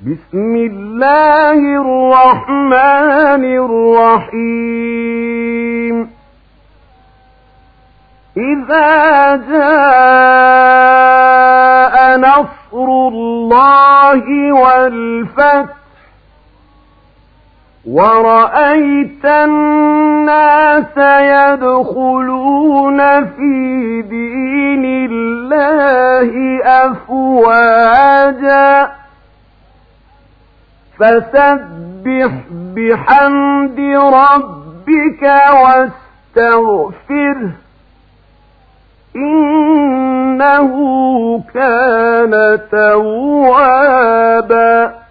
بسم الله الرحمن الرحيم إذا جاء نصر الله والفتح ورأيت الناس يدخلون في دين الله أفواجا فسبح بحمد ربك واستغفره إنه كان توابا